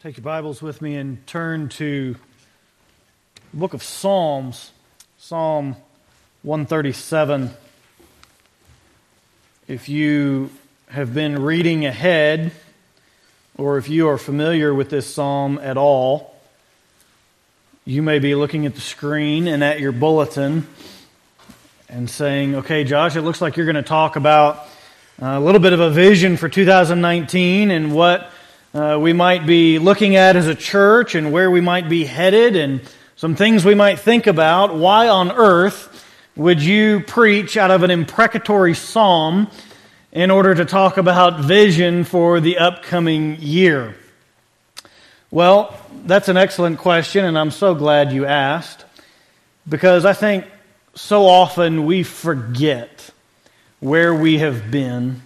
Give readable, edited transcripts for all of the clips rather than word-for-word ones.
Take your Bibles with me and turn to the book of Psalms, Psalm 137. If you have been reading ahead, or if you are familiar with this psalm at all, you may be looking at the screen and at your bulletin and saying, okay, Josh, it looks like you're going to talk about a little bit of a vision for 2019 and what we might be looking at as a church and where we might be headed and some things we might think about. Why on earth would you preach out of an imprecatory psalm in order to talk about vision for the upcoming year? Well, that's an excellent question, and I'm so glad you asked, because I think so often we forget where we have been,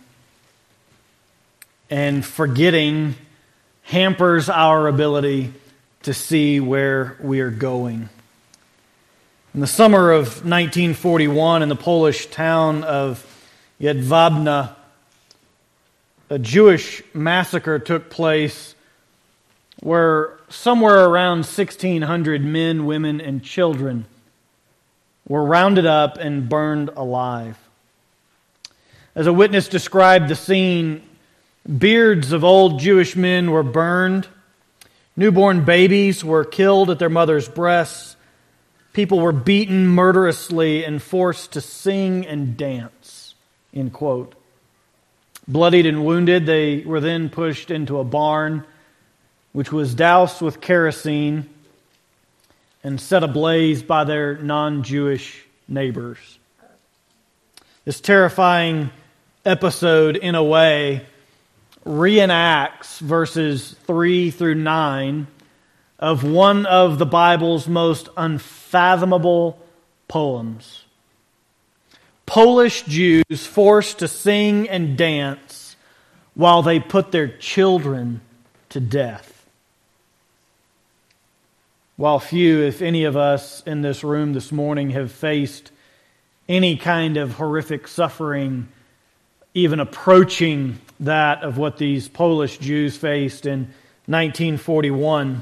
and forgetting hampers our ability to see where we are going. In the summer of 1941, in the Polish town of Jedwabne, a Jewish massacre took place where somewhere around 1,600 men, women, and children were rounded up and burned alive. As a witness described the scene, beards of old Jewish men were burned. Newborn babies were killed at their mother's breasts. People were beaten murderously and forced to sing and dance, end quote. Bloodied and wounded, they were then pushed into a barn, which was doused with kerosene and set ablaze by their non-Jewish neighbors. This terrifying episode, in a way, reenacts verses 3 through 9 of one of the Bible's most unfathomable poems. Polish Jews forced to sing and dance while they put their children to death. While few, if any of us in this room this morning have faced any kind of horrific suffering, even approaching that of what these Polish Jews faced in 1941,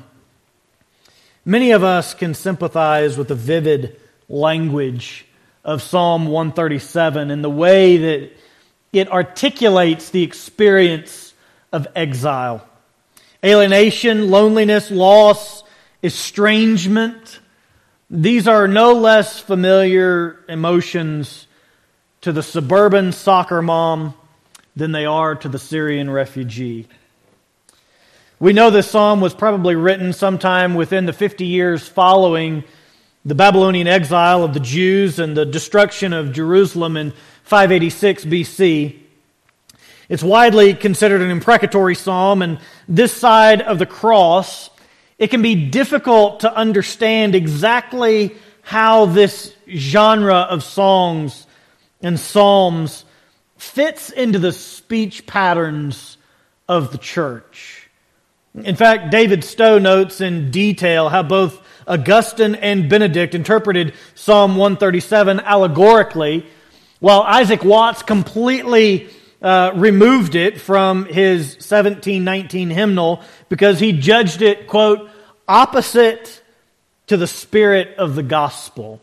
many of us can sympathize with the vivid language of Psalm 137 and the way that it articulates the experience of exile. Alienation, loneliness, loss, estrangement. These are no less familiar emotions to the suburban soccer mom than they are to the Syrian refugee. We know this psalm was probably written sometime within the 50 years following the Babylonian exile of the Jews and the destruction of Jerusalem in 586 BC. It's widely considered an imprecatory psalm, and this side of the cross, it can be difficult to understand exactly how this genre of songs and psalms fits into the speech patterns of the church. In fact, David Stowe notes in detail how both Augustine and Benedict interpreted Psalm 137 allegorically, while Isaac Watts completely removed it from his 1719 hymnal because he judged it, quote, opposite to the spirit of the gospel.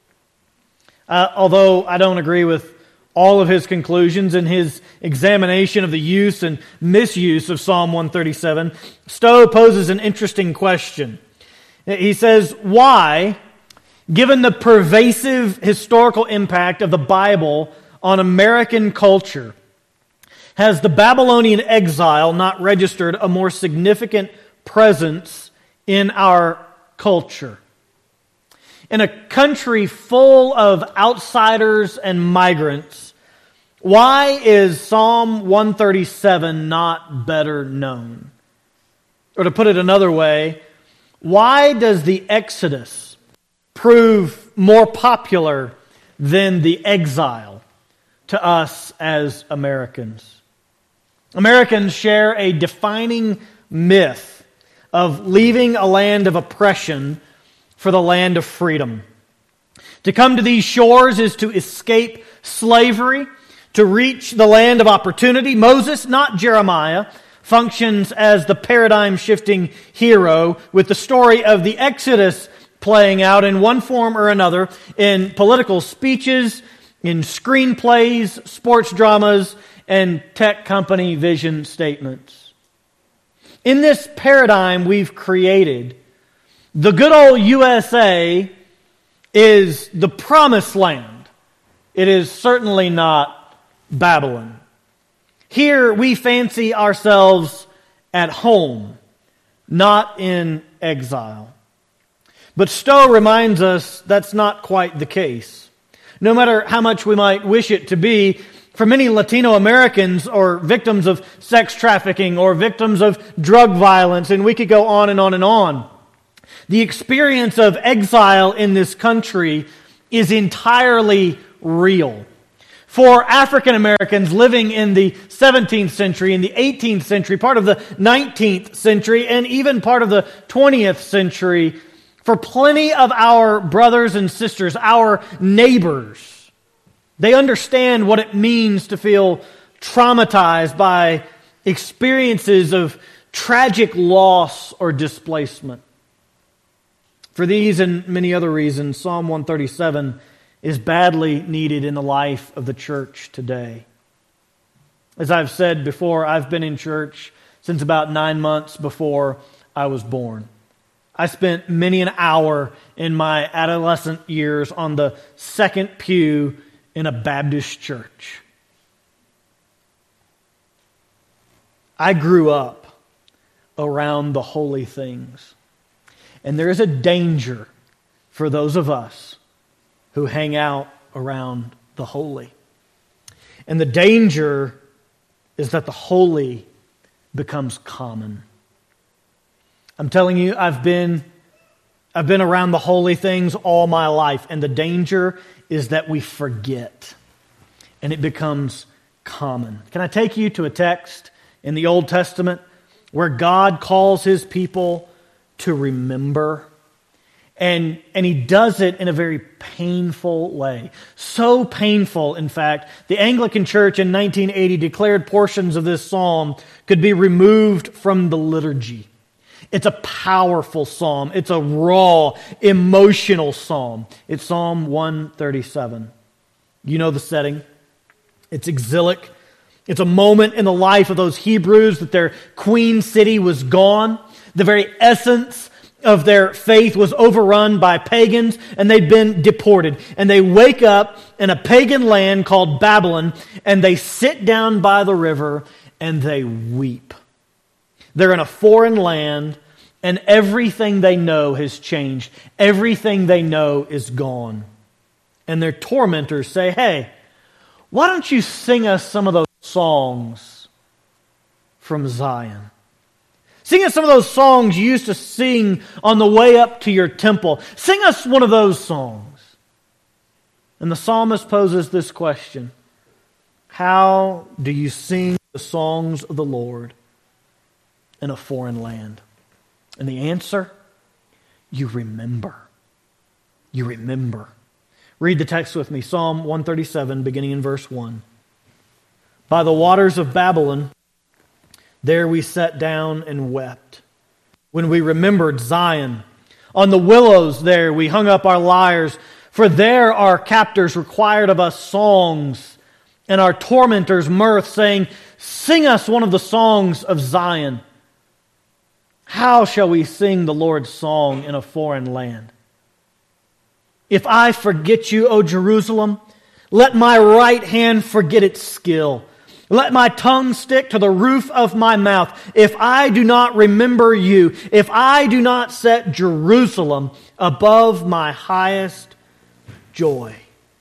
Although I don't agree with all of his conclusions in his examination of the use and misuse of Psalm 137, Stowe poses an interesting question. He says, why, given the pervasive historical impact of the Bible on American culture, has the Babylonian exile not registered a more significant presence in our culture? In a country full of outsiders and migrants, why is Psalm 137 not better known? Or to put it another way, why does the Exodus prove more popular than the exile to us as Americans? Americans share a defining myth of leaving a land of oppression for the land of freedom. To come to these shores is to escape slavery, to reach the land of opportunity. Moses, not Jeremiah, functions as the paradigm-shifting hero, with the story of the Exodus playing out in one form or another in political speeches, in screenplays, sports dramas, and tech company vision statements. In this paradigm we've created, the good old USA is the promised land. It is certainly not Babylon. Here we fancy ourselves at home, not in exile. But Stowe reminds us that's not quite the case. No matter how much we might wish it to be, for many Latino Americans or victims of sex trafficking or victims of drug violence, and we could go on and on and on, the experience of exile in this country is entirely real. For African Americans living in the 17th century, in the 18th century, part of the 19th century, and even part of the 20th century, for plenty of our brothers and sisters, our neighbors, they understand what it means to feel traumatized by experiences of tragic loss or displacement. For these and many other reasons, Psalm 137 is badly needed in the life of the church today. As I've said before, I've been in church since about 9 months before I was born. I spent many an hour in my adolescent years on the second pew in a Baptist church. I grew up around the holy things. And there is a danger for those of us who hang out around the holy. And the danger is that the holy becomes common. I'm telling you, I've been around the holy things all my life, and the danger is that we forget, and it becomes common. Can I take you to a text in the Old Testament where God calls His people to remember? And He does it in a very painful way. So painful, in fact, the Anglican Church in 1980 declared portions of this psalm could be removed from the liturgy. It's a powerful psalm. It's a raw, emotional psalm. It's Psalm 137. You know the setting. It's exilic. It's a moment in the life of those Hebrews that their queen city was gone. The very essence of their faith was overrun by pagans, and they'd been deported. And they wake up in a pagan land called Babylon, and they sit down by the river, and they weep. They're in a foreign land, and everything they know has changed. Everything they know is gone. And their tormentors say, "Hey, why don't you sing us some of those songs from Zion? Sing us some of those songs you used to sing on the way up to your temple. Sing us one of those songs." And the psalmist poses this question: how do you sing the songs of the Lord in a foreign land? And the answer: you remember. You remember. Read the text with me, Psalm 137, beginning in verse 1. "By the waters of Babylon, there we sat down and wept, when we remembered Zion. On the willows there we hung up our lyres, for there our captors required of us songs, and our tormentors mirth, saying, 'Sing us one of the songs of Zion.' How shall we sing the Lord's song in a foreign land? If I forget you, O Jerusalem, let my right hand forget its skill. Let my tongue stick to the roof of my mouth. If I do not remember you, if I do not set Jerusalem above my highest joy."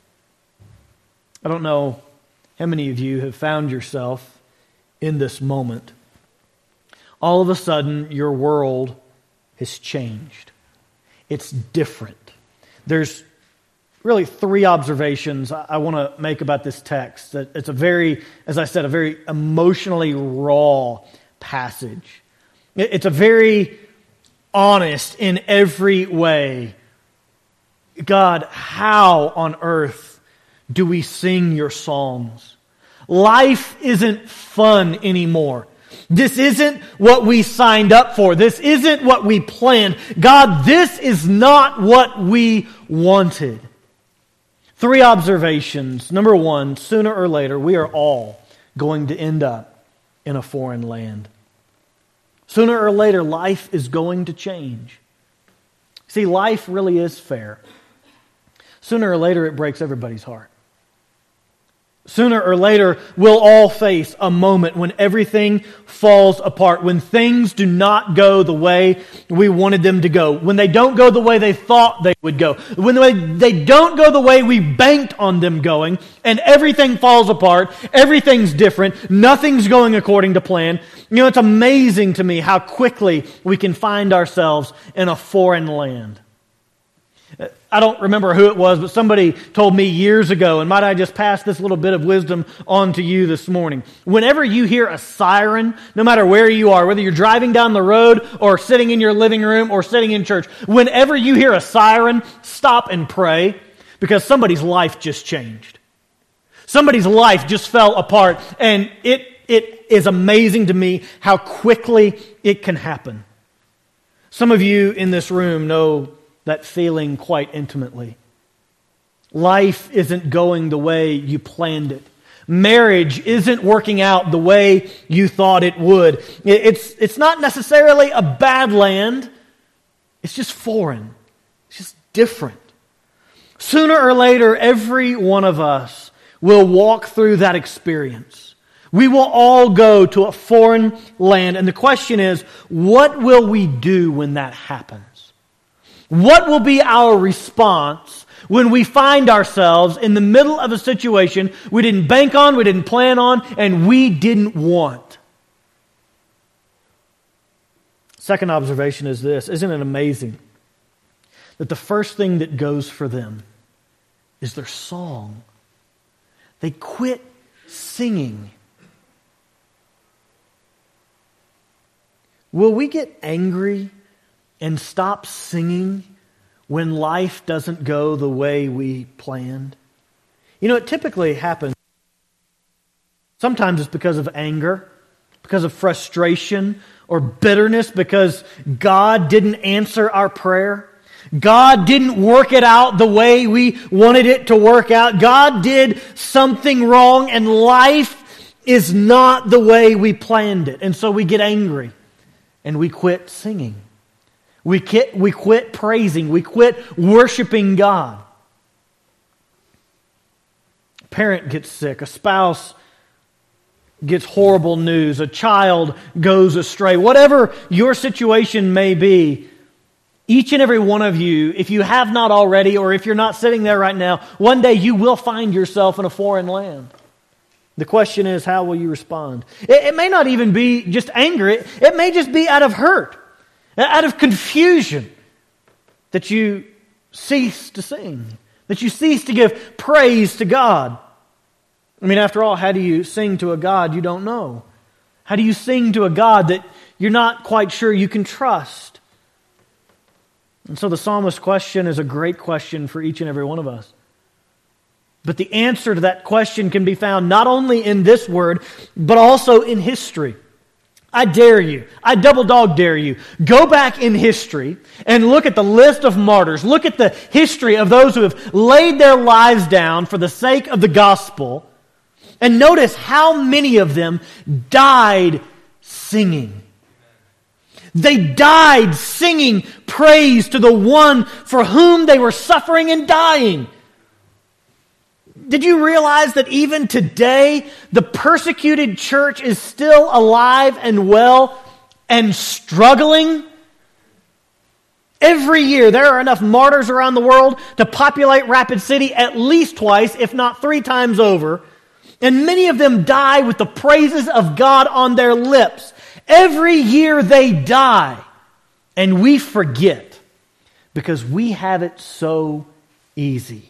I don't know how many of you have found yourself in this moment. All of a sudden, your world has changed. It's different. There's really three observations I want to make about this text. That it's a very, as I said, a very emotionally raw passage. It's a very honest in every way. God, how on earth do we sing your songs? Life isn't fun anymore. This isn't what we signed up for. This isn't what we planned. God, this is not what we wanted. 3 observations. Number 1, sooner or later, we are all going to end up in a foreign land. Sooner or later, life is going to change. See, life really is fair. Sooner or later, it breaks everybody's heart. Sooner or later, we'll all face a moment when everything falls apart, when things do not go the way we wanted them to go, when they don't go the way they thought they would go, when they don't go the way we banked on them going, and everything falls apart, everything's different, nothing's going according to plan. You know, it's amazing to me how quickly we can find ourselves in a foreign land. I don't remember who it was, but somebody told me years ago, and might I just pass this little bit of wisdom on to you this morning. Whenever you hear a siren, no matter where you are, whether you're driving down the road or sitting in your living room or sitting in church, whenever you hear a siren, stop and pray, because somebody's life just changed. Somebody's life just fell apart, and it is amazing to me how quickly it can happen. Some of you in this room know that feeling quite intimately. Life isn't going the way you planned it. Marriage isn't working out the way you thought it would. It's not necessarily a bad land. It's just foreign. It's just different. Sooner or later, every one of us will walk through that experience. We will all go to a foreign land. And the question is, what will we do when that happens? What will be our response when we find ourselves in the middle of a situation we didn't bank on, we didn't plan on, and we didn't want? Second observation is this. Isn't it amazing that the first thing that goes for them is their song? They quit singing. Will we get angry and stop singing when life doesn't go the way we planned? You know, it typically happens. Sometimes it's because of anger, because of frustration or bitterness, because God didn't answer our prayer. God didn't work it out the way we wanted it to work out. God did something wrong, and life is not the way we planned it. And so we get angry and we quit singing. We quit praising. We quit worshiping God. A parent gets sick. A spouse gets horrible news. A child goes astray. Whatever your situation may be, each and every one of you, if you have not already, or if you're not sitting there right now, one day you will find yourself in a foreign land. The question is, how will you respond? It may not even be just anger. It may just be out of hurt, out of confusion, that you cease to sing, that you cease to give praise to God. I mean, after all, how do you sing to a God you don't know? How do you sing to a God that you're not quite sure you can trust? And so the psalmist's question is a great question for each and every one of us. But the answer to that question can be found not only in this word, but also in history. I dare you, I double dog dare you, go back in history and look at the list of martyrs. Look at the history of those who have laid their lives down for the sake of the gospel. And notice how many of them died singing. They died singing praise to the one for whom they were suffering and dying. Did you realize that even today, the persecuted church is still alive and well and struggling? Every year, there are enough martyrs around the world to populate Rapid City at least twice, if not 3 times over. And many of them die with the praises of God on their lips. Every year they die, and we forget because we have it so easy.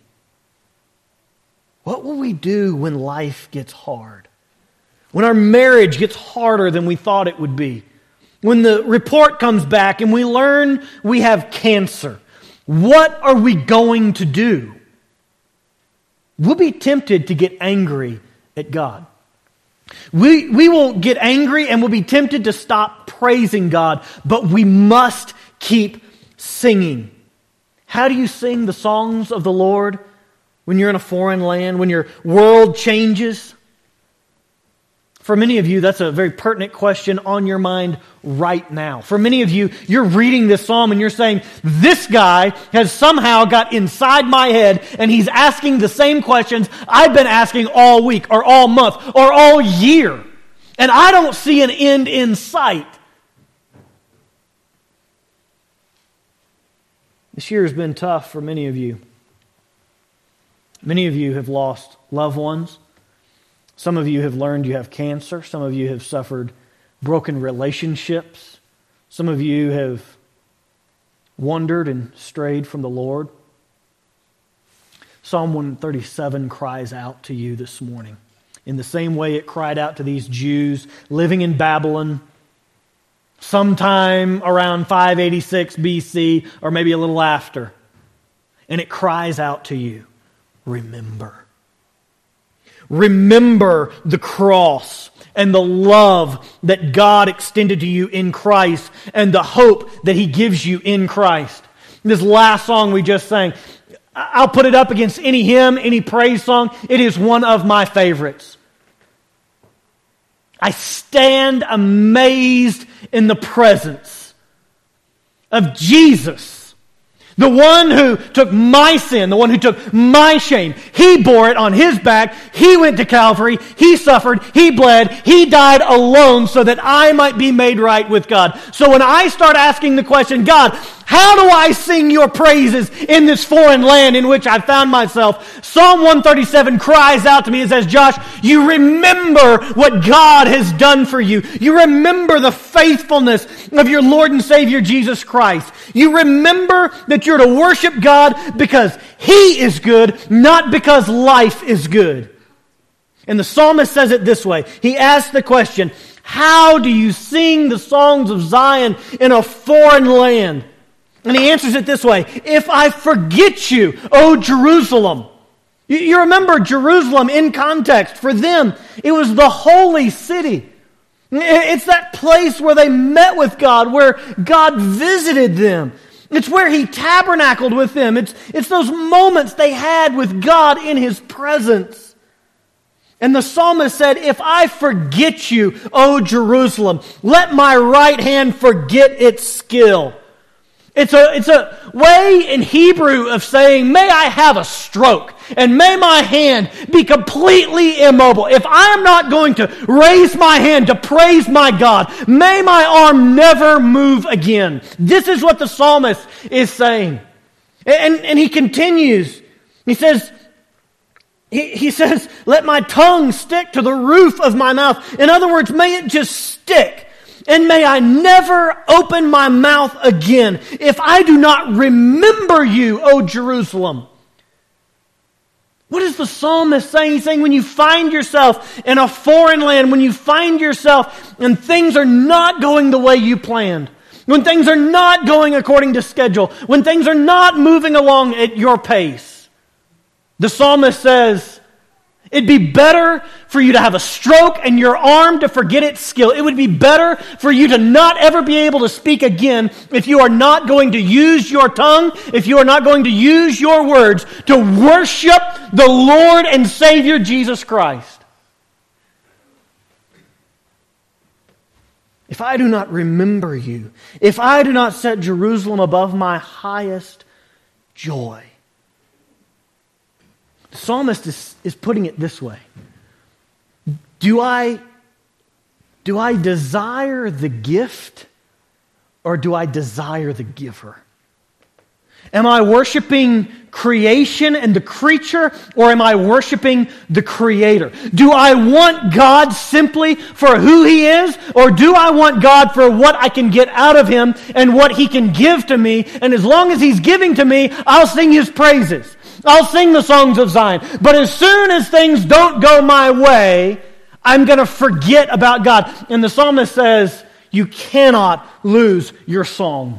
What will we do when life gets hard? When our marriage gets harder than we thought it would be? When the report comes back and we learn we have cancer? What are we going to do? We'll be tempted to get angry at God. We will get angry and we'll be tempted to stop praising God, but we must keep singing. How do you sing the songs of the Lord when you're in a foreign land, when your world changes? For many of you, that's a very pertinent question on your mind right now. For many of you, you're reading this psalm and you're saying, this guy has somehow got inside my head and he's asking the same questions I've been asking all week or all month or all year. And I don't see an end in sight. This year has been tough for many of you. Many of you have lost loved ones. Some of you have learned you have cancer. Some of you have suffered broken relationships. Some of you have wandered and strayed from the Lord. Psalm 137 cries out to you this morning in the same way it cried out to these Jews living in Babylon sometime around 586 BC or maybe a little after. And it cries out to you, remember. Remember the cross and the love that God extended to you in Christ and the hope that He gives you in Christ. This last song we just sang, I'll put it up against any hymn, any praise song. It is one of my favorites. I stand amazed in the presence of Jesus. The one who took my sin, the one who took my shame, He bore it on His back. He went to Calvary. He suffered. He bled. He died alone so that I might be made right with God. So when I start asking the question, God, how do I sing your praises in this foreign land in which I found myself? Psalm 137 cries out to me and says, Josh, you remember what God has done for you. You remember the faithfulness of your Lord and Savior Jesus Christ. You remember that you're to worship God because He is good, not because life is good. And the psalmist says it this way. He asks the question, how do you sing the songs of Zion in a foreign land? And he answers it this way, if I forget you, O Jerusalem. You remember Jerusalem in context. For them, it was the holy city. It's that place where they met with God, where God visited them. It's where He tabernacled with them. It's those moments they had with God in His presence. And the psalmist said, if I forget you, O Jerusalem, let my right hand forget its skill. It's a way in Hebrew of saying, may I have a stroke and may my hand be completely immobile. If I am not going to raise my hand to praise my God, may my arm never move again. This is what the psalmist is saying. And he continues. He says, let my tongue stick to the roof of my mouth. In other words, may it just stick. And may I never open my mouth again if I do not remember you, O Jerusalem. What is the psalmist saying? He's saying when you find yourself in a foreign land, when you find yourself and things are not going the way you planned, when things are not going according to schedule, when things are not moving along at your pace, the psalmist says, it'd be better for you to have a stroke and your arm to forget its skill. It would be better for you to not ever be able to speak again if you are not going to use your tongue, if you are not going to use your words to worship the Lord and Savior Jesus Christ. If I do not remember you, if I do not set Jerusalem above my highest joy. The psalmist is putting it this way. Do I desire the gift or do I desire the giver? Am I worshiping creation and the creature or am I worshiping the Creator? Do I want God simply for who He is or do I want God for what I can get out of Him and what He can give to me? And as long as He's giving to me, I'll sing His praises. I'll sing the songs of Zion. But as soon as things don't go my way, I'm going to forget about God. And the psalmist says, you cannot lose your song.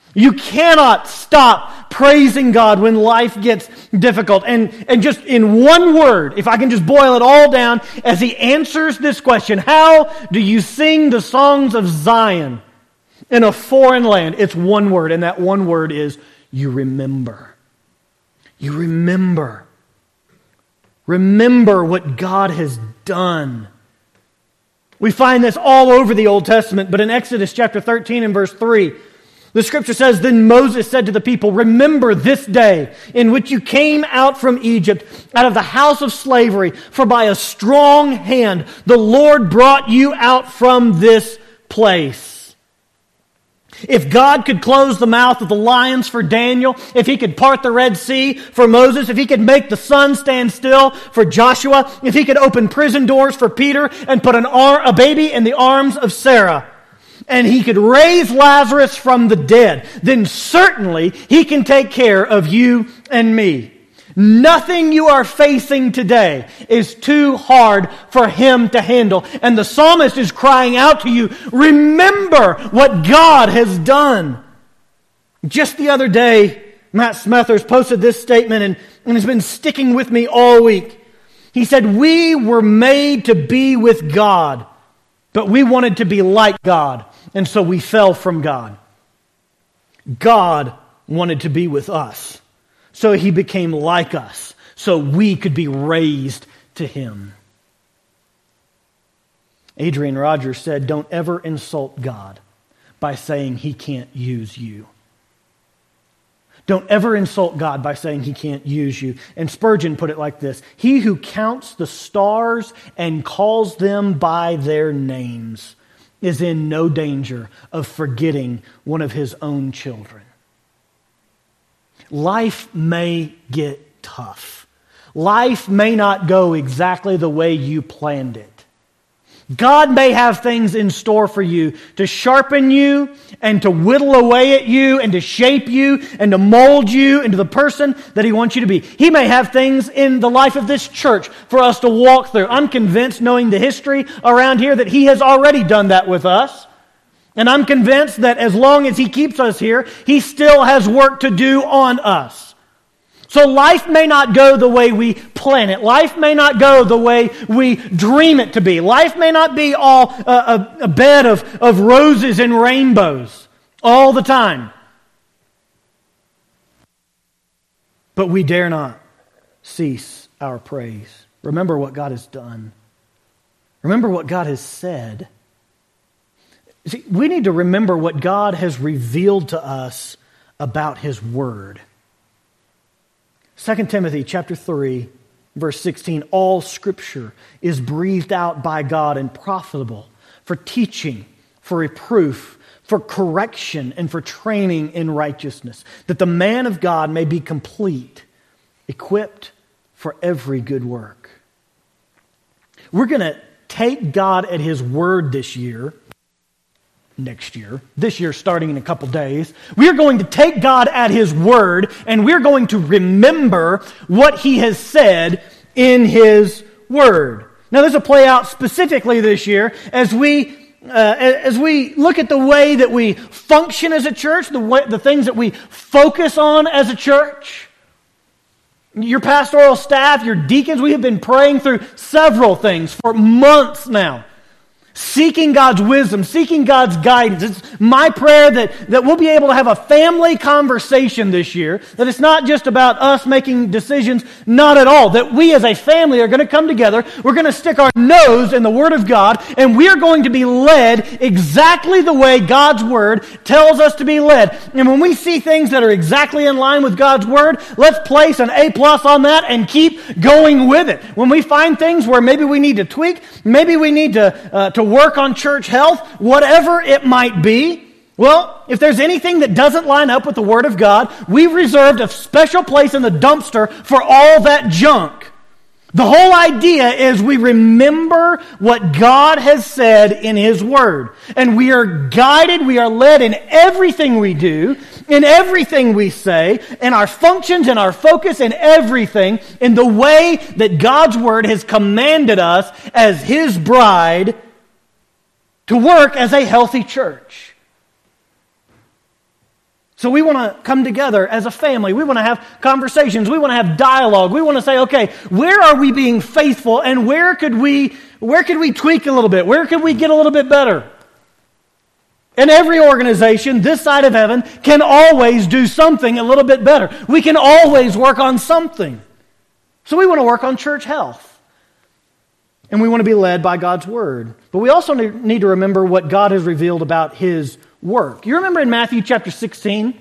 You cannot stop praising God when life gets difficult. And just in one word, if I can just boil it all down, as he answers this question, how do you sing the songs of Zion in a foreign land? It's one word, and that one word is you remember. You remember. Remember what God has done. We find this all over the Old Testament, but in Exodus chapter 13 and verse 3, the scripture says, "Then Moses said to the people, 'Remember this day in which you came out from Egypt, out of the house of slavery, for by a strong hand the Lord brought you out from this place.'" If God could close the mouth of the lions for Daniel, if he could part the Red Sea for Moses, if he could make the sun stand still for Joshua, if he could open prison doors for Peter and put a baby in the arms of Sarah, and he could raise Lazarus from the dead, then certainly he can take care of you and me. Nothing you are facing today is too hard for him to handle. And the psalmist is crying out to you, remember what God has done. Just the other day, Matt Smethers posted this statement and it's been sticking with me all week. He said, "We were made to be with God, but we wanted to be like God, and so we fell from God. God wanted to be with us. So he became like us, so we could be raised to him." Adrian Rogers said, "Don't ever insult God by saying he can't use you." Don't ever insult God by saying he can't use you. And Spurgeon put it like this: "He who counts the stars and calls them by their names is in no danger of forgetting one of his own children." Life may get tough. Life may not go exactly the way you planned it. God may have things in store for you to sharpen you and to whittle away at you and to shape you and to mold you into the person that he wants you to be. He may have things in the life of this church for us to walk through. I'm convinced, knowing the history around here, that he has already done that with us. And I'm convinced that as long as he keeps us here, he still has work to do on us. So life may not go the way we plan it. Life may not go the way we dream it to be. Life may not be all a bed of roses and rainbows all the time. But we dare not cease our praise. Remember what God has done. Remember what God has said. See, we need to remember what God has revealed to us about his word. 2 Timothy chapter 3, verse 16, "All Scripture is breathed out by God and profitable for teaching, for reproof, for correction, and for training in righteousness, that the man of God may be complete, equipped for every good work." We're going to take God at his word this year. This year starting in a couple days, we're going to take God at his word and we're going to remember what he has said in his word. Now this will play out specifically this year as we look at the way that we function as a church, the things that we focus on as a church. Your pastoral staff, your deacons, we have been praying through several things for months now. Seeking God's wisdom, seeking God's guidance. It's my prayer that we'll be able to have a family conversation this year, that it's not just about us making decisions, not at all. That we as a family are going to come together, we're going to stick our nose in the Word of God, and we're going to be led exactly the way God's Word tells us to be led. And when we see things that are exactly in line with God's Word, let's place an A+ on that and keep going with it. When we find things where maybe we need to tweak, maybe we need to work on church health, whatever it might be, well, if there's anything that doesn't line up with the Word of God, we've reserved a special place in the dumpster for all that junk. The whole idea is we remember what God has said in his Word. And we are guided, we are led in everything we do, in everything we say, in our functions, in our focus, in everything, in the way that God's Word has commanded us as his bride to work as a healthy church. So we want to come together as a family. We want to have conversations. We want to have dialogue. We want to say, okay, where are we being faithful, and where could we tweak a little bit? Where could we get a little bit better? And every organization this side of heaven can always do something a little bit better. We can always work on something. So we want to work on church health. And we want to be led by God's Word. But we also need to remember what God has revealed about His work. You remember in Matthew chapter 16?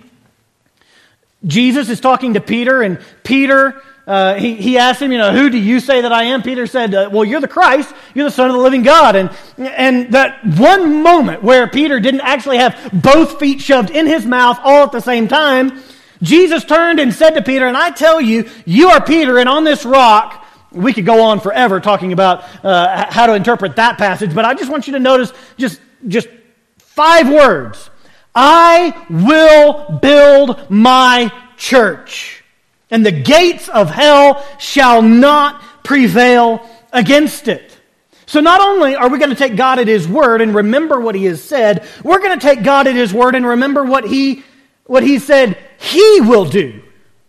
Jesus is talking to Peter, and Peter, he asked him, who do you say that I am? Peter said, well, you're the Christ. You're the Son of the living God. And that one moment where Peter didn't actually have both feet shoved in his mouth all at the same time, Jesus turned and said to Peter, and I tell you, you are Peter, and on this rock, we could go on forever talking about how to interpret that passage, but I just want you to notice just 5 words. I will build my church, and the gates of hell shall not prevail against it. So not only are we going to take God at His word and remember what He has said, we're going to take God at His word and remember what He said He will do.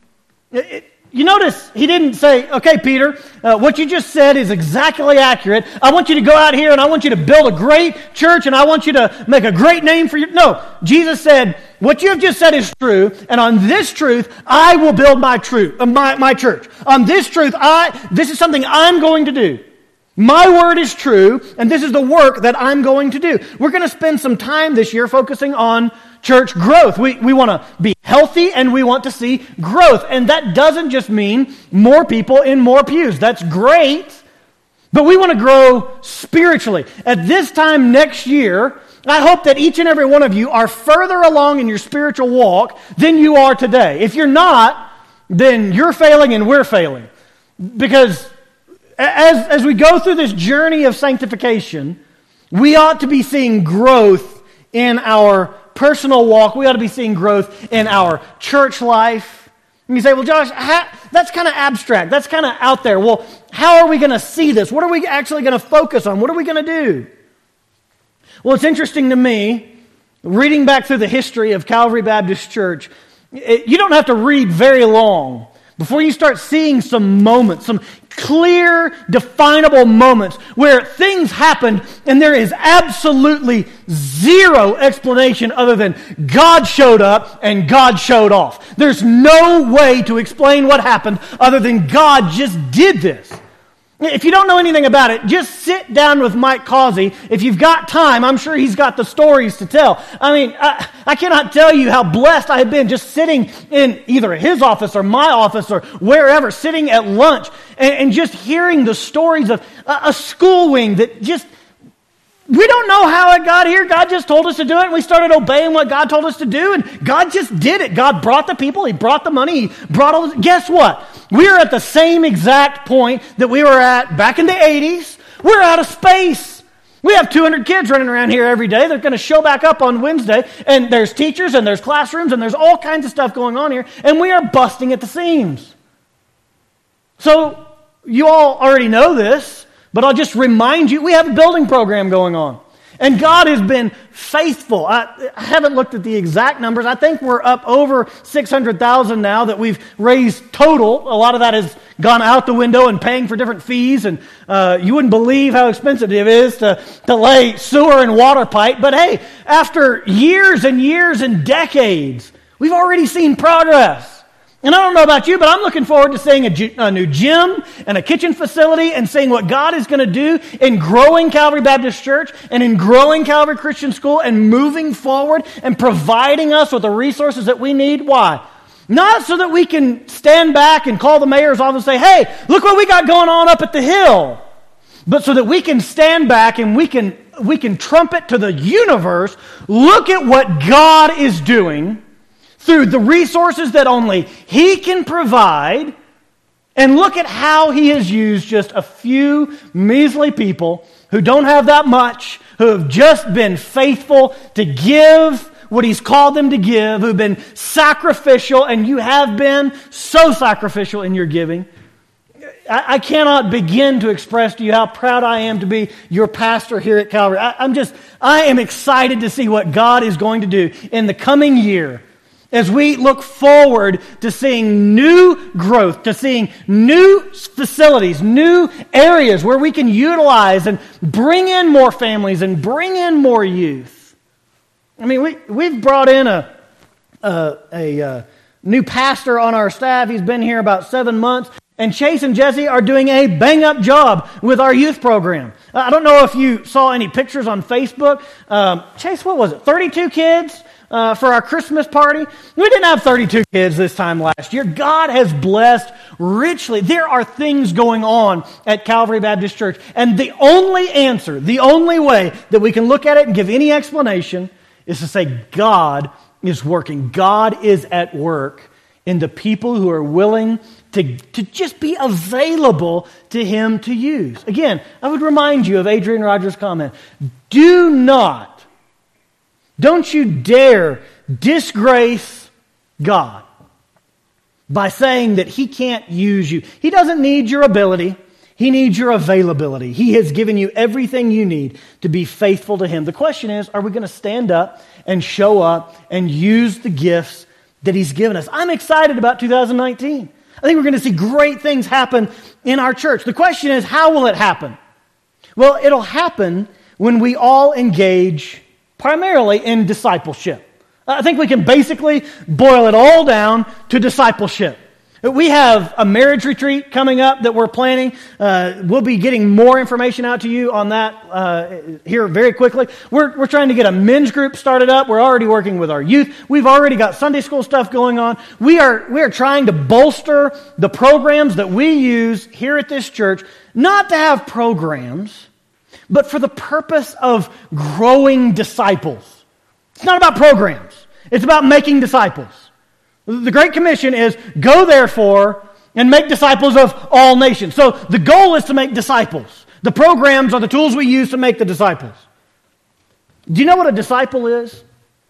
You notice He didn't say, okay, Peter, what you just said is exactly accurate. I want you to go out here and I want you to build a great church and I want you to make a great name for you. No, Jesus said, what you have just said is true, and on this truth, I will build my church. On this truth, this is something I'm going to do. My word is true, and this is the work that I'm going to do. We're going to spend some time this year focusing on church growth. We want to be healthy and we want to see growth. And that doesn't just mean more people in more pews. That's great. But we want to grow spiritually. At this time next year, I hope that each and every one of you are further along in your spiritual walk than you are today. If you're not, then you're failing and we're failing. Because as we go through this journey of sanctification, we ought to be seeing growth in our personal walk. We ought to be seeing growth in our church life. And you say, well, Josh, that's kind of abstract. That's kind of out there. Well, how are we going to see this? What are we actually going to focus on? What are we going to do? Well, it's interesting to me, reading back through the history of Calvary Baptist Church, you don't have to read very long before you start seeing some moments, some clear, definable moments where things happened and there is absolutely zero explanation other than God showed up and God showed off. There's no way to explain what happened other than God just did this. If you don't know anything about it, just sit down with Mike Causey. If you've got time, I'm sure he's got the stories to tell. I mean, I cannot tell you how blessed I have been just sitting in either his office or my office or wherever, sitting at lunch and just hearing the stories of a school wing that just, we don't know how it got here. God just told us to do it, and we started obeying what God told us to do, and God just did it. God brought the people, He brought the money, He brought all this. Guess what? We're at the same exact point that we were at back in the 80s. We're out of space. We have 200 kids running around here every day. They're going to show back up on Wednesday, and there's teachers, and there's classrooms, and there's all kinds of stuff going on here, and we are busting at the seams. So, you all already know this, but I'll just remind you, we have a building program going on. And God has been faithful. I haven't looked at the exact numbers. I think we're up over 600,000 now that we've raised total. A lot of that has gone out the window and paying for different fees. And you wouldn't believe how expensive it is to lay sewer and water pipe. But hey, after years and years and decades, we've already seen progress. And I don't know about you, but I'm looking forward to seeing a new gym and a kitchen facility and seeing what God is going to do in growing Calvary Baptist Church and in growing Calvary Christian School and moving forward and providing us with the resources that we need. Why? Not so that we can stand back and call the mayor's office and say, hey, look what we got going on up at the hill. But so that we can stand back and we can trumpet to the universe, look at what God is doing through the resources that only He can provide, and look at how He has used just a few measly people who don't have that much, who have just been faithful to give what He's called them to give, who've been sacrificial, and you have been so sacrificial in your giving. I cannot begin to express to you how proud I am to be your pastor here at Calvary. I am excited to see what God is going to do in the coming year as we look forward to seeing new growth, to seeing new facilities, new areas where we can utilize and bring in more families and bring in more youth. I mean, we've brought in a new pastor on our staff. He's been here about 7 months. And Chase and Jesse are doing a bang-up job with our youth program. I don't know if you saw any pictures on Facebook. Chase, what was it, 32 kids for our Christmas party? We didn't have 32 kids this time last year. God has blessed richly. There are things going on at Calvary Baptist Church. And the only answer, the only way that we can look at it and give any explanation is to say God is working. God is at work in the people who are willing to just be available to Him to use. Again, I would remind you of Adrian Rogers' comment. Don't you dare disgrace God by saying that He can't use you. He doesn't need your ability. He needs your availability. He has given you everything you need to be faithful to Him. The question is, are we going to stand up and show up and use the gifts that He's given us? I'm excited about 2019. I think we're going to see great things happen in our church. The question is, how will it happen? Well, it'll happen when we all engage primarily in discipleship. I think we can basically boil it all down to discipleship. We have a marriage retreat coming up that we're planning. We'll be getting more information out to you on that here very quickly. We're trying to get a men's group started up. We're already working with our youth. We've already got Sunday school stuff going on. We are trying to bolster the programs that we use here at this church, not to have programs, but for the purpose of growing disciples. It's not about programs. It's about making disciples. The Great Commission is, go therefore and make disciples of all nations. So the goal is to make disciples. The programs are the tools we use to make the disciples. Do you know what a disciple is?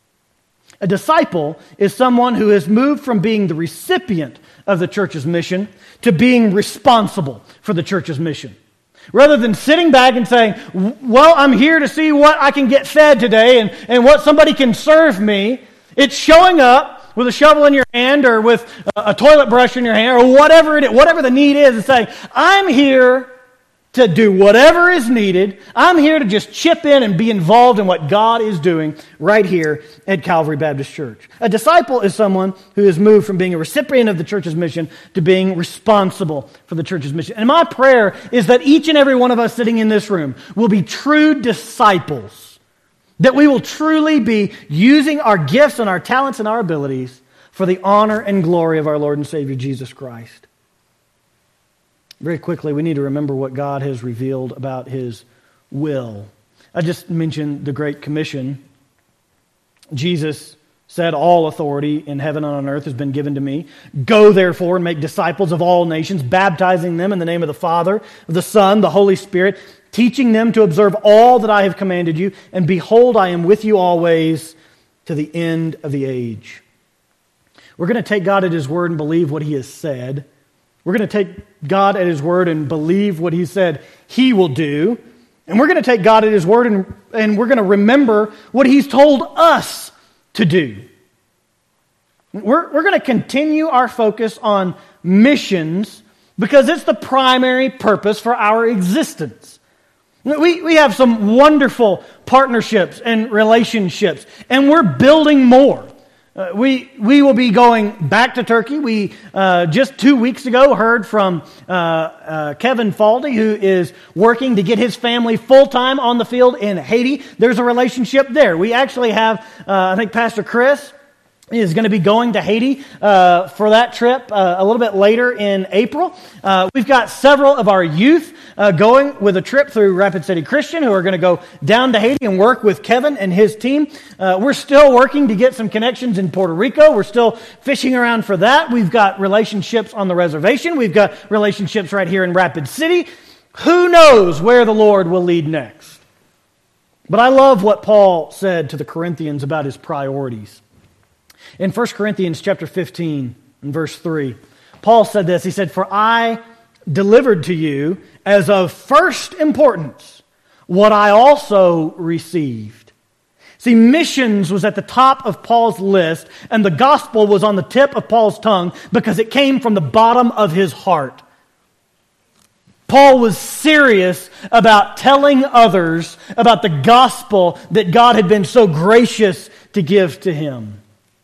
A disciple is someone who has moved from being the recipient of the church's mission to being responsible for the church's mission. Rather than sitting back and saying, well, I'm here to see what I can get fed today and what somebody can serve me, it's showing up with a shovel in your hand or with a toilet brush in your hand or whatever it is, whatever the need is, and saying, I'm here to do whatever is needed. I'm here to just chip in and be involved in what God is doing right here at Calvary Baptist Church. A disciple is someone who has moved from being a recipient of the church's mission to being responsible for the church's mission. And my prayer is that each and every one of us sitting in this room will be true disciples. That we will truly be using our gifts and our talents and our abilities for the honor and glory of our Lord and Savior Jesus Christ. Very quickly, we need to remember what God has revealed about His will. I just mentioned the Great Commission. Jesus said, all authority in heaven and on earth has been given to me. Go therefore and make disciples of all nations, baptizing them in the name of the Father, of the Son, the Holy Spirit, teaching them to observe all that I have commanded you, and behold, I am with you always to the end of the age. We're going to take God at His word and believe what He has said. We're going to take God at His word and believe what He said He will do. And we're going to take God at His word and we're going to remember what He's told us to do. We're going to continue our focus on missions because it's the primary purpose for our existence. We have some wonderful partnerships and relationships, and we're building more. We will be going back to Turkey. We just 2 weeks ago heard from Kevin Faldy, who is working to get his family full-time on the field in Haiti. There's a relationship there. We actually have, I think Pastor Chris is going to be going to Haiti for that trip a little bit later in April. We've got several of our youth going with a trip through Rapid City Christian who are going to go down to Haiti and work with Kevin and his team. We're still working to get some connections in Puerto Rico. We're still fishing around for that. We've got relationships on the reservation. We've got relationships right here in Rapid City. Who knows where the Lord will lead next? But I love what Paul said to the Corinthians about his priorities. In 1 Corinthians chapter 15, and verse 3, Paul said this. He said, "For I delivered to you as of first importance what I also received, See, missions was at the top of Paul's list, and the gospel was on the tip of Paul's tongue because it came from the bottom of his heart. Paul was serious about telling others about the gospel that God had been so gracious to give to him.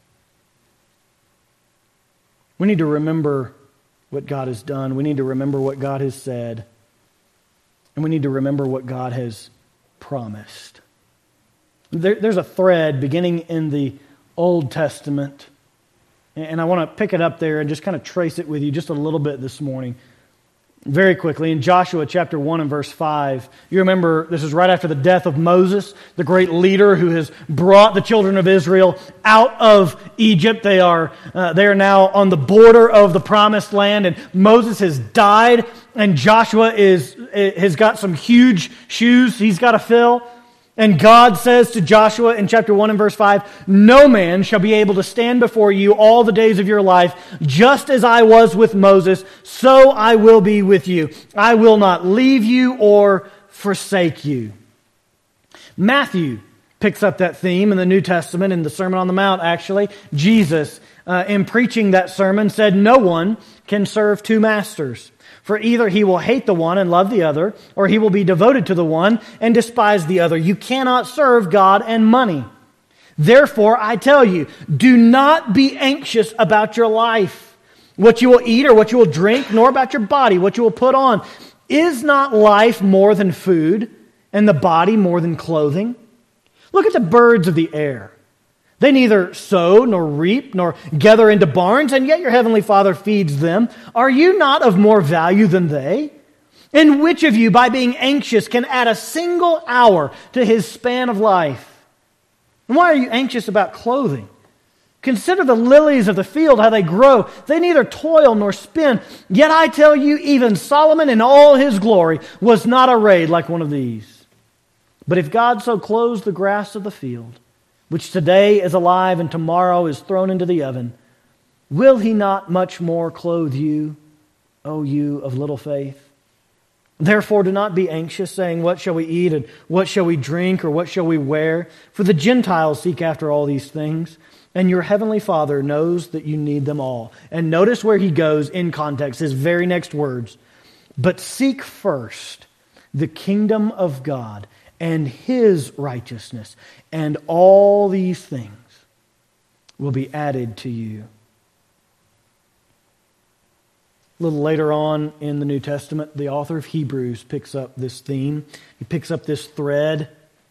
We need to remember what God has done. We need to remember what God has said. And we need to remember what God has promised. There's a thread beginning in the Old Testament, and I want to pick it up there and just kind of trace it with you just a little bit this morning. Very quickly, in Joshua chapter 1 and verse 5, you remember this is right after the death of Moses, the great leader who has brought the children of Israel out of Egypt. They are now on the border of the promised land, and Moses has died, and Joshua has got some huge shoes he's got to fill. And God says to Joshua in chapter 1 and verse 5, "No man shall be able to stand before you all the days of your life. Just as I was with Moses, so I will be with you. I will not leave you or forsake you." Matthew picks up that theme in the New Testament, in the Sermon on the Mount, actually. Jesus, in preaching that sermon, said, "No one can serve two masters. For either he will hate the one and love the other, or he will be devoted to the one and despise the other. You cannot serve God and money. Therefore, I tell you, do not be anxious about your life, what you will eat or what you will drink, nor about your body, what you will put on. Is not life more than food, and the body more than clothing? Look at the birds of the air. They neither sow nor reap nor gather into barns, and yet your heavenly Father feeds them. Are you not of more value than they? And which of you, by being anxious, can add a single hour to his span of life? And why are you anxious about clothing? Consider the lilies of the field, how they grow. They neither toil nor spin. Yet I tell you, even Solomon in all his glory was not arrayed like one of these. But if God so clothes the grass of the field, which today is alive and tomorrow is thrown into the oven, will he not much more clothe you, O you of little faith? Therefore do not be anxious, saying, what shall we eat, and what shall we drink, or what shall we wear? For the Gentiles seek after all these things, and your heavenly Father knows that you need them all. And notice where he goes in context, his very next words. But seek first the kingdom of God and his righteousness, and all these things will be added to you. A little later on in the New Testament, the author of Hebrews picks up this theme. He picks up this thread.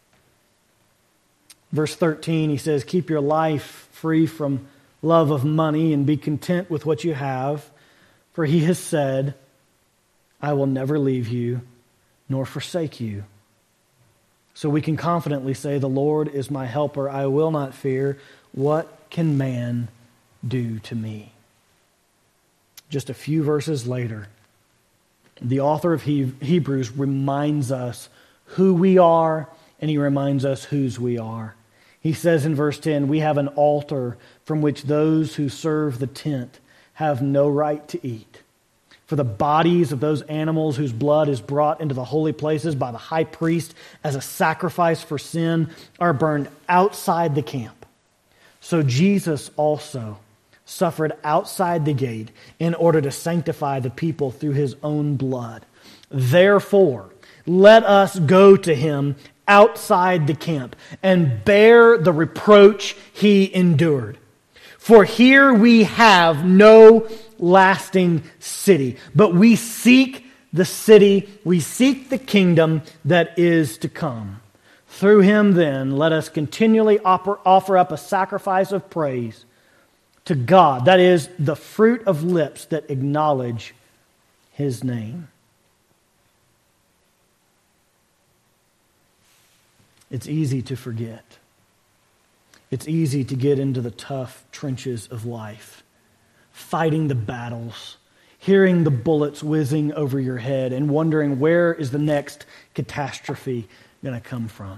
Verse 13, he says, "Keep your life free from love of money and be content with what you have. For he has said, I will never leave you nor forsake you." So we can confidently say, "The Lord is my helper. I will not fear. What can man do to me?" Just a few verses later, the author of Hebrews reminds us who we are, and he reminds us whose we are. He says in verse 10, "We have an altar from which those who serve the tent have no right to eat. For the bodies of those animals whose blood is brought into the holy places by the high priest as a sacrifice for sin are burned outside the camp. So Jesus also suffered outside the gate in order to sanctify the people through his own blood. Therefore, let us go to him outside the camp and bear the reproach he endured. For here we have no lasting city, but we seek the city, we seek the kingdom that is to come. Through him then, let us continually offer up a sacrifice of praise to God, that is, the fruit of lips that acknowledge his name." It's easy to forget. It's easy to get into the tough trenches of life, fighting the battles, hearing the bullets whizzing over your head, and wondering where is the next catastrophe going to come from.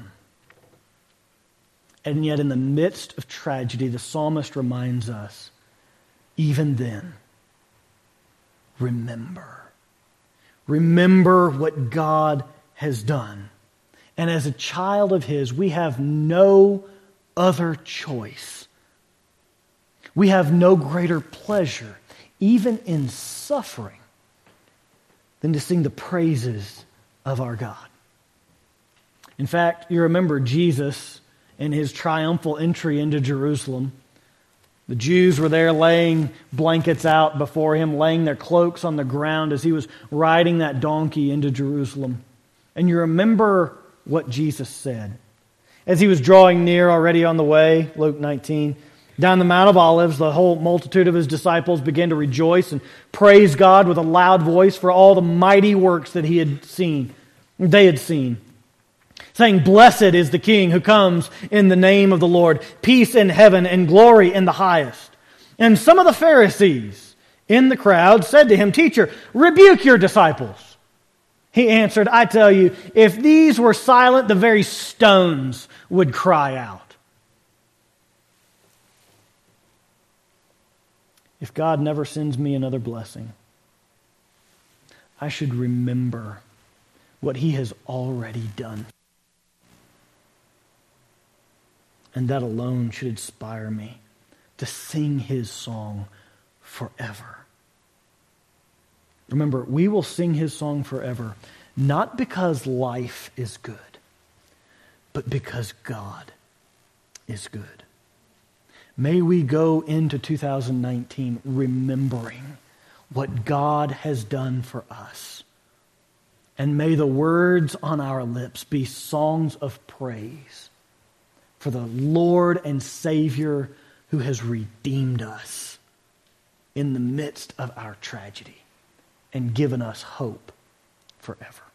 And yet in the midst of tragedy, the psalmist reminds us, even then, remember. Remember what God has done. And as a child of his, we have no other choice. We have no greater pleasure, even in suffering, than to sing the praises of our God. In fact, you remember Jesus in his triumphal entry into Jerusalem. The Jews were there laying blankets out before him, laying their cloaks on the ground as he was riding that donkey into Jerusalem. And you remember what Jesus said. As he was drawing near, already on the way, Luke 19, down the Mount of Olives, the whole multitude of his disciples began to rejoice and praise God with a loud voice for all the mighty works that they had seen, saying, "Blessed is the King who comes in the name of the Lord, peace in heaven and glory in the highest." And some of the Pharisees in the crowd said to him, "Teacher, rebuke your disciples." He answered, "I tell you, if these were silent, the very stones would cry out." If God never sends me another blessing, I should remember what He has already done. And that alone should inspire me to sing His song forever. Remember, we will sing His song forever, not because life is good, but because God is good. May we go into 2019 remembering what God has done for us. And may the words on our lips be songs of praise for the Lord and Savior who has redeemed us in the midst of our tragedy and given us hope forever.